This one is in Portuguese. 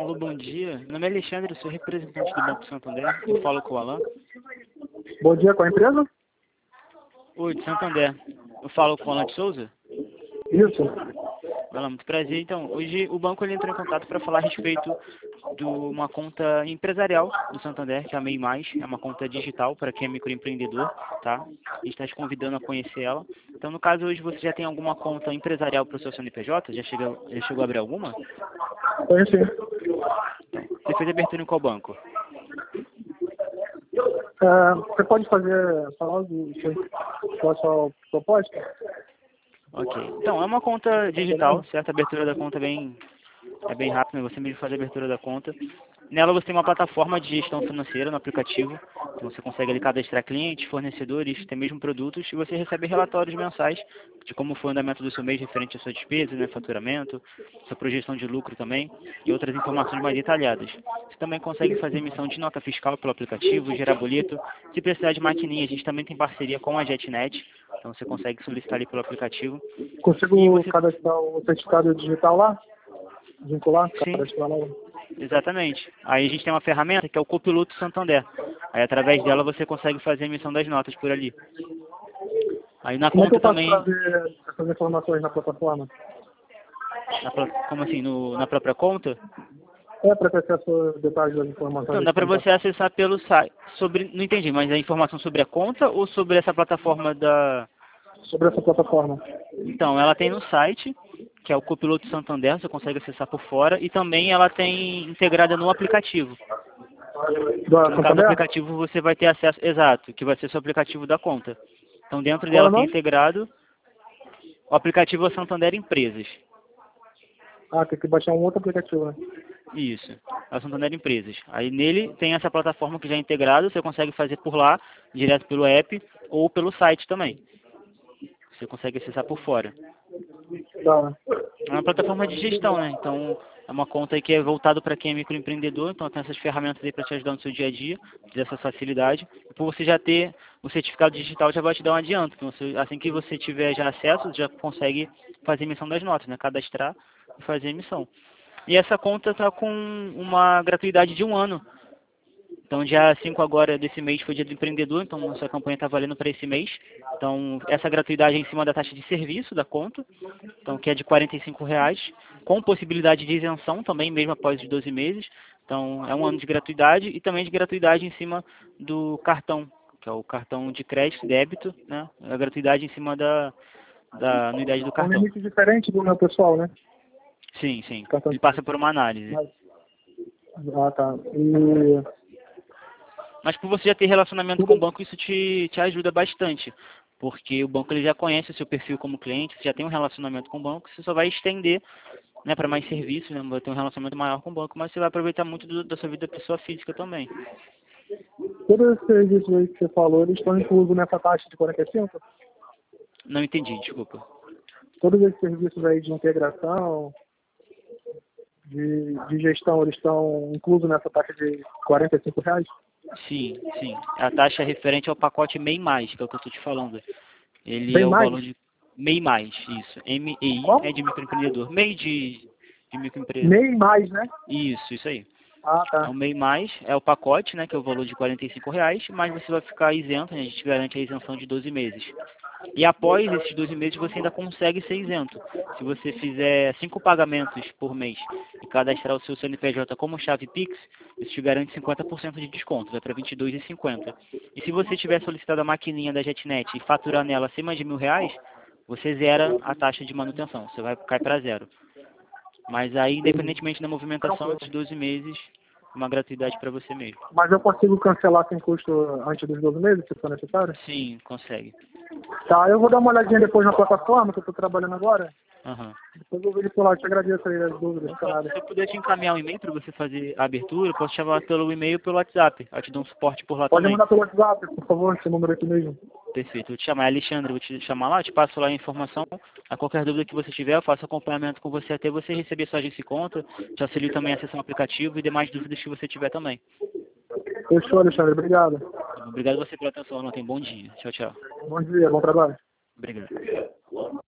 Alô, bom dia. Meu nome é Alexandre, eu sou representante do Banco Santander. Eu falo com o Alan. Bom dia, com a empresa? Oi, de Santander. Eu falo com o Alan de Souza. Isso. Alan, muito prazer. Então, hoje o banco ele entrou em contato para falar a respeito de uma conta empresarial do Santander, que é a MEI Mais. É uma conta digital para quem é microempreendedor, tá? A gente está te convidando a conhecer ela. Então, no caso, hoje você já tem alguma conta empresarial para o seu CNPJ? Já chegou a abrir alguma? Tenho sim. Você fez abertura em qual banco? Você pode falar qual a sua proposta? Ok. Então, é uma conta digital, certo? A abertura da conta é bem rápida, você mesmo faz a abertura da conta. Nela você tem uma plataforma de gestão financeira no aplicativo, então você consegue ali cadastrar clientes, fornecedores, até mesmo produtos, e você recebe relatórios mensais de como foi o andamento do seu mês referente à sua despesa, né, faturamento, sua projeção de lucro também, e outras informações mais detalhadas. Você também consegue fazer emissão de nota fiscal pelo aplicativo, gerar boleto. Se precisar de maquininha, a gente também tem parceria com a JetNet, então você consegue solicitar ali pelo aplicativo. E Consigo você... cadastrar o certificado digital lá? Vincular? Sim. Cadastrar lá? Exatamente. Aí a gente tem uma ferramenta que é o Copiloto Santander. Aí através dela você consegue fazer a emissão das notas por ali. Aí na Como é que conta eu faço para também, ver essas informações na plataforma? como assim, na própria conta? Para ter acesso aos detalhes das informações Então desse dá para contrato. você acessar pelo site. Não entendi, mas a informação sobre a conta ou sobre essa plataforma da... Sobre essa plataforma. Então, ela tem no site, que é o Copiloto Santander, você consegue acessar por fora, e também ela tem integrada no aplicativo. Da No caso do Santander? aplicativo você vai ter acesso, exato, que vai ser o seu aplicativo da conta. Então dentro Qual é dela o tem nome? integrado o aplicativo Santander Empresas. Tem que baixar um outro aplicativo, né? Isso, é o Santander Empresas. Aí nele tem essa plataforma que já é integrada, você consegue fazer por lá, direto pelo app ou pelo site também. Você consegue acessar por fora. Tá. É uma plataforma de gestão, né? Então é uma conta aí que é voltado para quem é microempreendedor, então tem essas ferramentas aí para te ajudar no seu dia a dia, te dar essa facilidade. E por você já ter o certificado digital já vai te dar um adianto. Então, assim que você tiver já acesso, já consegue fazer emissão das notas, né? Cadastrar e fazer emissão. E essa conta está com uma gratuidade de 1 ano. Então, dia 5 agora desse mês foi dia do empreendedor, então nossa campanha está valendo para esse mês. Então, essa gratuidade é em cima da taxa de serviço da conta, então que é de R$ 45, com possibilidade de isenção também, mesmo após os 12 meses. Então, é 1 ano de gratuidade e também de gratuidade em cima do cartão, que é o cartão de crédito, débito, né? A gratuidade em cima da anuidade do É um cartão. limite diferente do meu pessoal, né? Sim, sim. Cartão Ele de passa crédito. por uma análise. Tá. E Mas por você já ter relacionamento com o banco, isso te ajuda bastante. Porque o banco ele já conhece o seu perfil como cliente, você já tem um relacionamento com o banco, você só vai estender, né, para mais serviços, né, vai ter um relacionamento maior com o banco, mas você vai aproveitar muito da sua vida pessoa física também. todos esses serviços aí que você falou, eles estão inclusos nessa taxa de 45? Não entendi, desculpa. Todos esses serviços aí de integração, de gestão, eles estão inclusos nessa taxa de R$ 45? Sim, sim. A taxa é referente ao pacote MEI+, que é o que eu estou te falando. Ele é Bem o mais? valor de MEI+, isso. MEI Como? é de microempreendedor. MEI de microempresa. Nem mais, né? Isso aí. É o Tá. MEI+, é o pacote, né, que é o valor de R$ 45, mas você vai ficar isento, né, a gente garante a isenção de 12 meses. E após esses 12 meses você ainda consegue ser isento. Se você fizer 5 pagamentos por mês e cadastrar o seu CNPJ como chave Pix, isso te garante 50% de desconto, vai para R$ 22,50. E se você tiver solicitado a maquininha da JetNet e faturar nela acima de R$ 1.000, você zera a taxa de manutenção, você vai cair para zero. Mas aí, independentemente da movimentação, esses 12 meses, uma gratuidade para você mesmo. Mas eu consigo cancelar sem custo antes dos 12 meses, se for necessário? Sim, consegue. Tá, eu vou dar uma olhadinha depois na plataforma, que eu estou trabalhando agora. Aham. Depois eu vou ver por lá. Te agradeço aí as dúvidas, Então, canada. se eu puder te encaminhar um e-mail para você fazer a abertura, eu posso te chamar pelo e-mail ou pelo WhatsApp. Eu te dou um suporte por lá Pode também. mandar pelo WhatsApp, por favor, esse número aqui mesmo. Perfeito. Eu vou te chamar, Alexandre, eu vou te chamar lá, eu te passo lá a informação. A qualquer dúvida que você tiver, eu faço acompanhamento com você até você receber sua agência e conta. Te auxilio também a acessar o aplicativo e demais dúvidas que você tiver também. Fechou, Alexandre. Obrigado. Obrigado a você pela atenção, não tem bom dia. Tchau, tchau. Bom dia, bom trabalho. Obrigado.